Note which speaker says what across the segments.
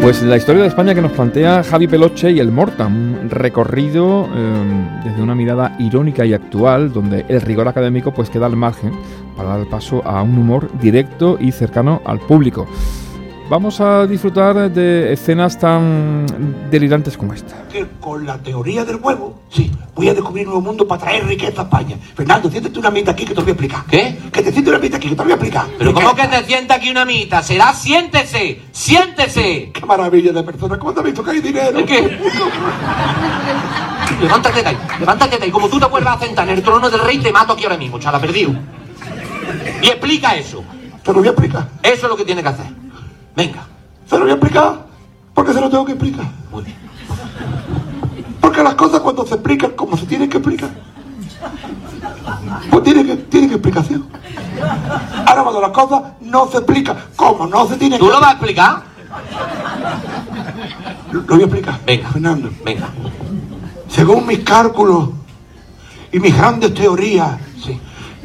Speaker 1: Pues la historia de España que nos plantea Javi Peloche y el Morta, un recorrido desde una mirada irónica y actual, donde el rigor académico pues queda al margen para dar paso a un humor directo y cercano al público. Vamos a disfrutar de escenas tan delirantes como esta.
Speaker 2: Que con la teoría del huevo, sí, voy a descubrir un nuevo mundo para traer riqueza a España. Fernando, siéntate una mitad aquí que te lo voy a explicar.
Speaker 3: ¿Qué?
Speaker 2: Que te siente una mitad aquí que te lo voy a explicar.
Speaker 3: ¿Pero cómo que te sienta aquí una mitad? Será siéntese, siéntese.
Speaker 2: ¡Qué maravilla de persona! ¿Cómo te has visto que hay dinero?
Speaker 3: ¿Qué? Levántate de ahí. Como tú te vuelvas a sentar en el trono del rey, te mato aquí ahora mismo, chala, perdido. Y explica eso.
Speaker 2: Te lo voy a explicar.
Speaker 3: Eso es lo que tiene que hacer. Venga.
Speaker 2: Se lo voy a explicar. Porque se lo tengo que explicar.
Speaker 3: Muy bien.
Speaker 2: Porque las cosas cuando se explican como se tienen que explicar, pues tiene que explicación. Ahora cuando las cosas no se explican como no se tienen que...
Speaker 3: ¿Tú lo vas a explicar?
Speaker 2: Lo voy a explicar.
Speaker 3: Venga.
Speaker 2: Fernando.
Speaker 3: Venga.
Speaker 2: Según mis cálculos y mis grandes teorías,
Speaker 3: Sí.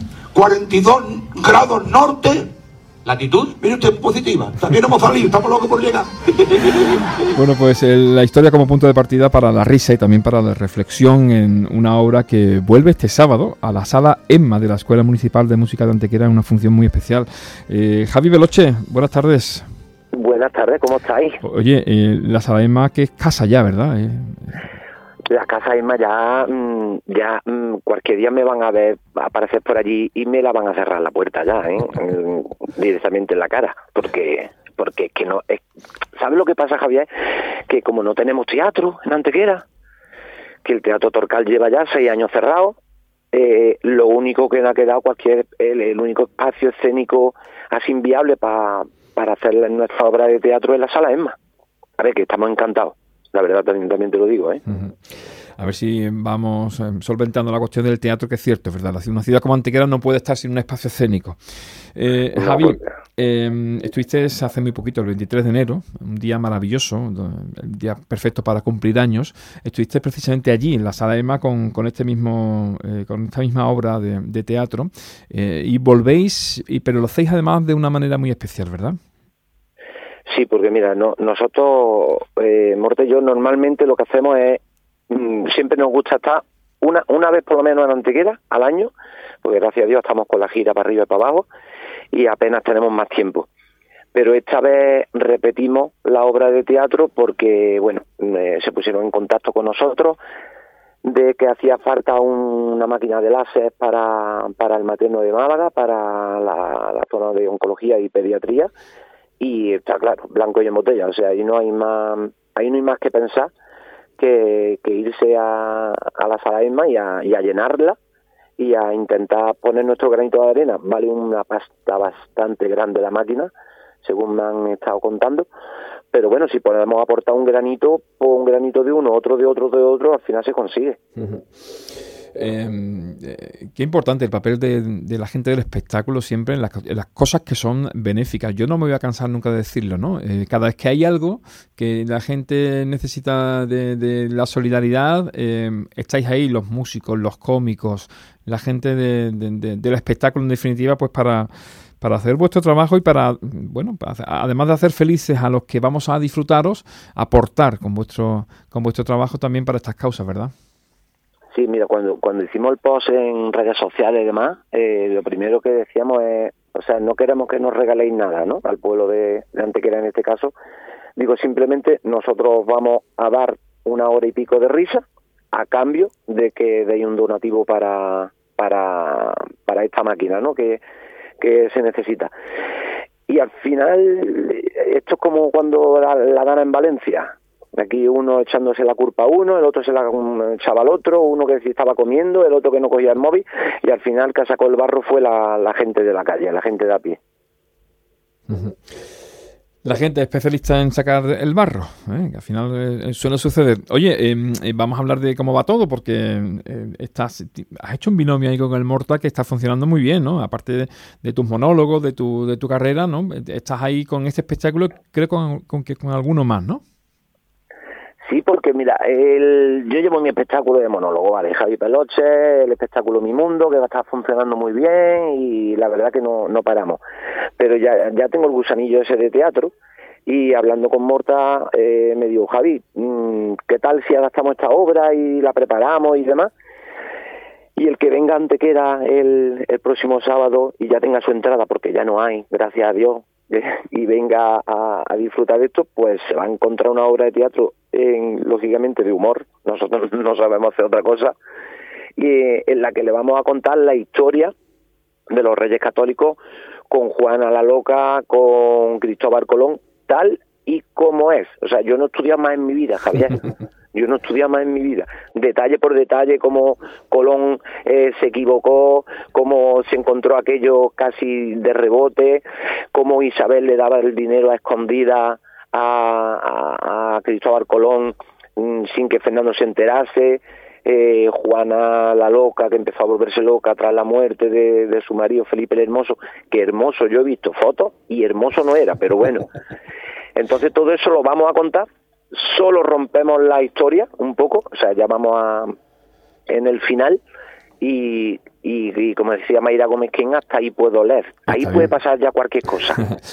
Speaker 2: 42 grados norte,
Speaker 3: ¿Latitud?
Speaker 2: mire usted, positiva. También hemos salido, estamos locos por llegar.
Speaker 1: Bueno, pues la historia como punto de partida para la risa y también para la reflexión en una obra que vuelve este sábado a la Sala Emma de la Escuela Municipal de Música de Antequera en una función muy especial. Javi Peloche, buenas tardes.
Speaker 4: Buenas tardes, ¿cómo estáis?
Speaker 1: Oye, la Sala Emma que es casa ya, ¿verdad?
Speaker 4: La casa Emma ya cualquier día me van a ver aparecer por allí y me la van a cerrar la puerta ya, directamente en la cara, porque es que no es... ¿Sabes lo que pasa, Javier? Que como no tenemos teatro en Antequera, que el Teatro Torcal lleva ya 6 años cerrado, lo único que me ha quedado el único espacio escénico así inviable para hacer nuestra obra de teatro es la Sala Emma. A ver, que estamos encantados. La verdad también te lo digo,
Speaker 1: Uh-huh. A ver si vamos solventando la cuestión del teatro, que es cierto, ¿verdad? Una ciudad como Antequera no puede estar sin un espacio escénico. Javi, estuviste hace muy poquito, el 23 de enero, un día maravilloso, el día perfecto para cumplir años. Estuviste precisamente allí, en la Sala Emma, con esta misma obra de teatro, y volvéis, pero lo hacéis además de una manera muy especial, ¿verdad?
Speaker 4: Sí, porque mira, nosotros, Morte y yo, normalmente lo que hacemos es, siempre nos gusta estar una vez por lo menos en Antequera al año, porque gracias a Dios estamos con la gira para arriba y para abajo, y apenas tenemos más tiempo. Pero esta vez repetimos la obra de teatro porque, bueno, se pusieron en contacto con nosotros de que hacía falta una máquina de láser para el materno de Málaga, para la zona de oncología y pediatría. Y está claro, blanco y en botella, o sea, ahí no hay más que pensar que irse a la Sala Emma y a llenarla y a intentar poner nuestro granito de arena. Vale una pasta bastante grande la máquina, según me han estado contando, pero bueno, si podemos aportar un granito de uno, otro de otro, al final se consigue.
Speaker 1: Uh-huh. Qué importante el papel de la gente del espectáculo siempre en las cosas que son benéficas. Yo no me voy a cansar nunca de decirlo, ¿no? Cada vez que hay algo que la gente necesita de la solidaridad, estáis ahí los músicos, los cómicos, la gente del espectáculo en definitiva, pues para hacer vuestro trabajo y además de hacer felices a los que vamos a disfrutaros, aportar con vuestro trabajo también para estas causas, ¿verdad?
Speaker 4: Sí, mira, cuando hicimos el post en redes sociales y demás, lo primero que decíamos es, o sea, no queremos que nos regaléis nada, ¿no? Al pueblo de Antequera en este caso. Digo, simplemente nosotros vamos a dar 1 hora y pico de risa a cambio de que deis un donativo para esta máquina, ¿no? Que se necesita. Y al final, esto es como cuando la dan en Valencia. Aquí uno echándose la culpa a uno, el otro se la echaba al otro, uno que sí estaba comiendo, el otro que no cogía el móvil, y al final que sacó el barro fue la gente de la calle, la gente de a pie.
Speaker 1: Uh-huh. La gente es especialista en sacar el barro, que al final suele suceder. Oye, vamos a hablar de cómo va todo, porque has hecho un binomio ahí con el Morta que está funcionando muy bien, ¿no? Aparte de tus monólogos, de tu carrera, ¿no? Estás ahí con este espectáculo, creo con alguno más, ¿no?
Speaker 4: Sí, porque mira, yo llevo mi espectáculo de monólogo, ¿vale? Javi Peloche, el espectáculo Mi Mundo, que va a estar funcionando muy bien y la verdad que no paramos. Pero ya tengo el gusanillo ese de teatro Y hablando con Morta, me dijo, Javi, ¿qué tal si adaptamos esta obra y la preparamos y demás? Y el que venga a Antequera el próximo sábado y ya tenga su entrada, porque ya no hay, gracias a Dios, y venga a disfrutar de esto, pues se va a encontrar una obra de teatro, lógicamente de humor, nosotros no sabemos hacer otra cosa, y en la que le vamos a contar la historia de los Reyes Católicos con Juana la Loca, con Cristóbal Colón, tal y como es. O sea, yo no he estudiado más en mi vida, Javier. Yo no he estudiado más en mi vida. Detalle por detalle, cómo Colón se equivocó, cómo se encontró aquello casi de rebote, cómo Isabel le daba el dinero a escondida a Cristóbal Colón sin que Fernando se enterase. Juana la Loca, que empezó a volverse loca tras la muerte de su marido Felipe el Hermoso, que hermoso, yo he visto fotos y hermoso no era, pero bueno. Entonces todo eso lo vamos a contar, solo rompemos la historia un poco, o sea, ya vamos en el final y como decía Mayra Gómez King, hasta ahí puedo leer. Ahí
Speaker 1: Está
Speaker 4: puede
Speaker 1: bien.
Speaker 4: pasar ya cualquier cosa.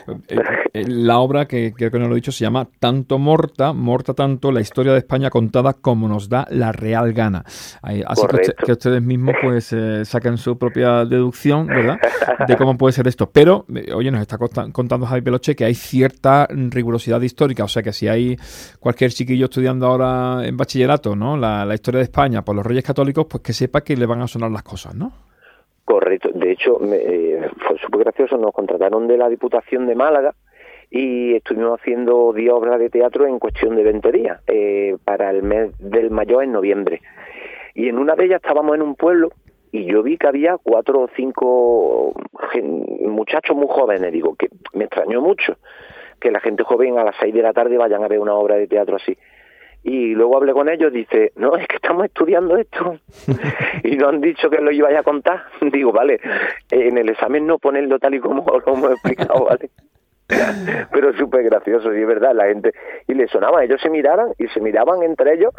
Speaker 1: La obra, que creo que no lo he dicho, se llama Tanto Morta, Morta Tanto, la historia de España contada como nos da la real gana. Así que ustedes mismos pues saquen su propia deducción, ¿verdad?, de cómo puede ser esto. Pero, oye, nos está contando Javi Peloche que hay cierta rigurosidad histórica, o sea que si hay cualquier chiquillo estudiando ahora en bachillerato, ¿no?, la historia de España por los Reyes Católicos, pues que sepa que le van a sonar las cosas, ¿no?
Speaker 4: Correcto. De hecho, fue súper gracioso. Nos contrataron de la Diputación de Málaga y estuvimos haciendo 10 obras de teatro en cuestión de 20 días, para el mes del mayo en noviembre. Y en una de ellas estábamos en un pueblo y yo vi que había 4 o 5 muchachos muy jóvenes. Digo, que me extrañó mucho que la gente joven a las 6 de la tarde vayan a ver una obra de teatro así. Y luego hablé con ellos, dice, no, es que estamos estudiando esto y nos han dicho que lo ibais a contar. Digo, vale, en el examen no ponerlo tal y como lo hemos explicado, ¿vale? Pero súper gracioso, y es verdad, la gente, y les sonaba, ellos se miraban entre ellos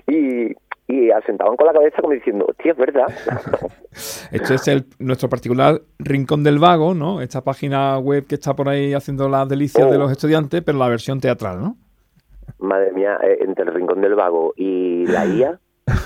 Speaker 4: y asentaban con la cabeza como diciendo, hostia, es verdad.
Speaker 1: Esto es nuestro particular Rincón del Vago, ¿no? Esta página web que está por ahí haciendo las delicias de los estudiantes, pero la versión teatral, ¿no? Madre
Speaker 4: mía, entre el Rincón del Vago y la IA,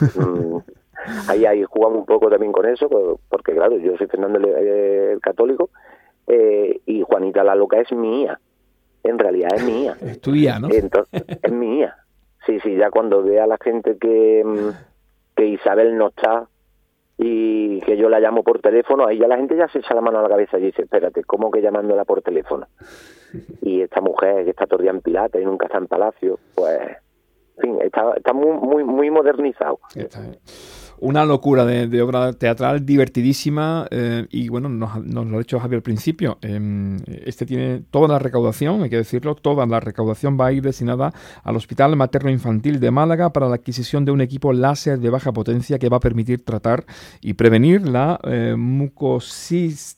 Speaker 4: ahí jugamos un poco también con eso, porque claro, yo soy Fernando el Católico, y Juanita la Loca es mi IA, en realidad es mi IA.
Speaker 1: Es tu IA, ¿no?
Speaker 4: Entonces, es mi IA. Sí, ya cuando vea a la gente que Isabel no está y que yo la llamo por teléfono, ahí ya la gente ya se echa la mano a la cabeza y dice, espérate, ¿cómo que llamándola por teléfono? Y esta mujer que está todo el día en Pilates y nunca está en Palacio, pues, en fin, está muy, muy modernizado.
Speaker 1: Está bien. Una locura de obra teatral divertidísima, y bueno, nos lo ha dicho Javier al principio, este tiene toda la recaudación, hay que decirlo, toda la recaudación va a ir destinada al Hospital Materno Infantil de Málaga para la adquisición de un equipo láser de baja potencia que va a permitir tratar y prevenir la mucositis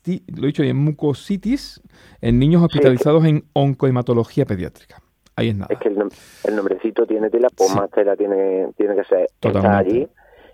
Speaker 1: en niños hospitalizados en oncohematología pediátrica. Ahí es nada.
Speaker 4: Es que el nombrecito tiene tela, pues más tela tiene que ser.
Speaker 1: Totalmente.
Speaker 4: Está allí.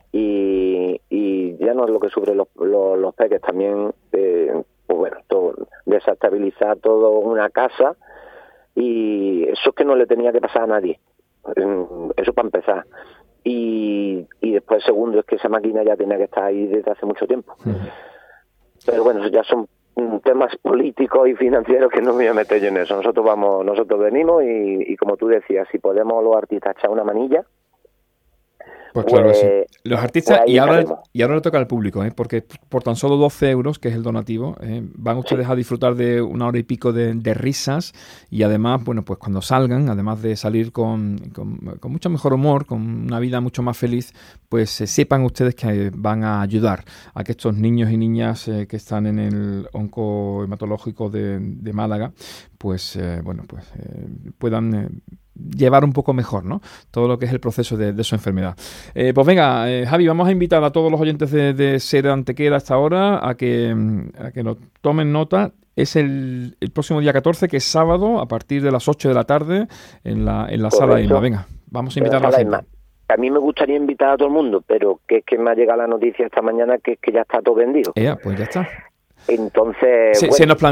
Speaker 4: Y ya no es lo que sufren los peques, también, pues bueno, desestabilizar todo una casa, y eso es que no le tenía que pasar a nadie, eso para empezar. Y después, segundo, es que esa máquina ya tenía que estar ahí desde hace mucho tiempo. Pero bueno, ya son temas políticos y financieros que no me voy a meter yo en eso. Nosotros venimos y como tú decías, si podemos los artistas echar una manilla,
Speaker 1: pues claro que sí. Los artistas,
Speaker 4: pues
Speaker 1: y ahora le toca al público, porque por tan solo 12 euros, que es el donativo, van ustedes a disfrutar de una hora y pico de risas, y además, bueno, pues cuando salgan, además de salir con mucho mejor humor, con una vida mucho más feliz, pues sepan ustedes que van a ayudar a que estos niños y niñas que están en el oncohematológico de Málaga, pues puedan llevar un poco mejor, ¿no?, todo lo que es el proceso de su enfermedad. Pues venga, Javi, vamos a invitar a todos los oyentes de Ser Antequera hasta ahora a que lo tomen nota. Es el próximo día 14, que es sábado, a partir de las 8 de la tarde, en la sala Inma. Venga, vamos a invitar a la gente.
Speaker 4: A mí me gustaría invitar a todo el mundo, pero que es que me ha llegado la noticia esta mañana que es que ya está todo vendido.
Speaker 1: Pues ya está.
Speaker 4: Entonces,
Speaker 1: se nos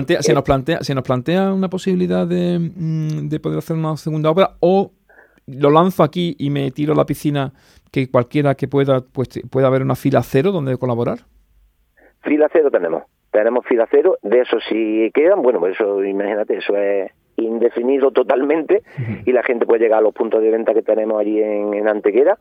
Speaker 1: plantea una posibilidad de poder hacer una segunda obra, o lo lanzo aquí y me tiro a la piscina, que cualquiera que pueda, pues pueda haber una fila cero donde colaborar.
Speaker 4: Fila cero tenemos fila cero, de eso si quedan, bueno, pues eso, imagínate, eso es indefinido totalmente, y la gente puede llegar a los puntos de venta que tenemos allí en Antequera,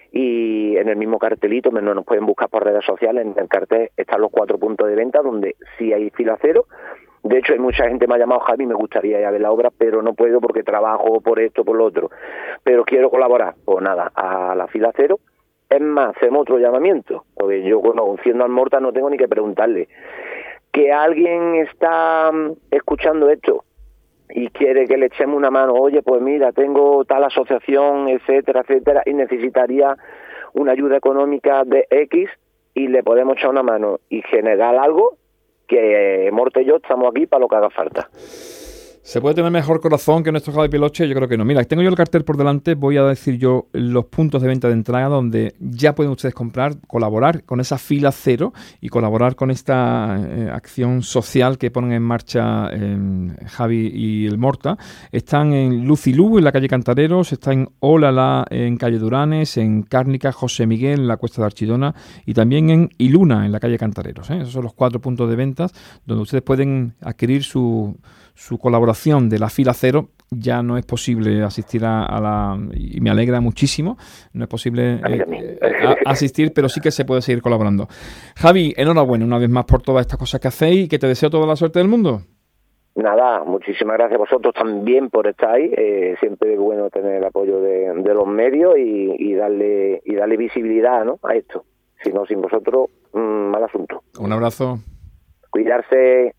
Speaker 4: y en el mismo cartelito, nos pueden buscar por redes sociales, en el cartel están los 4 puntos de venta donde sí hay fila cero. De hecho, hay mucha gente que me ha llamado: Javi, me gustaría ir a ver la obra, pero no puedo porque trabajo por esto, por lo otro, pero quiero colaborar. Pues nada, a la fila cero. Es más, hacemos otro llamamiento, porque yo, conociendo al Morta, no tengo ni que preguntarle. Que alguien está escuchando esto y quiere que le echemos una mano, oye, pues mira, tengo tal asociación, etcétera, etcétera, y necesitaría una ayuda económica de X, y le podemos echar una mano y generar algo, que Morte y yo estamos aquí para lo que haga falta.
Speaker 1: ¿Se puede tener mejor corazón que nuestro Javi Peloche? Yo creo que no. Mira, tengo yo el cartel por delante, voy a decir yo los puntos de venta de entrada donde ya pueden ustedes comprar, colaborar con esa fila cero y colaborar con esta acción social que ponen en marcha Javi y el Morta. Están en Lucilú, en la calle Cantareros, está en Ólala, en calle Duranes, en Cárnica, José Miguel, en la Cuesta de Archidona, y también en Iluna, en la calle Cantareros. Esos son los 4 puntos de ventas donde ustedes pueden adquirir su colaboración de la fila cero. Ya no es posible asistir a la... y me alegra muchísimo, no es posible asistir, pero sí que se puede seguir colaborando. Javi, enhorabuena una vez más por todas estas cosas que hacéis, y que te deseo toda la suerte del mundo.
Speaker 4: Nada, muchísimas gracias a vosotros también por estar ahí. Siempre es bueno tener el apoyo de los medios y darle visibilidad, ¿no?, a esto. Si no, sin vosotros, mal asunto.
Speaker 1: Un abrazo.
Speaker 4: Cuidarse.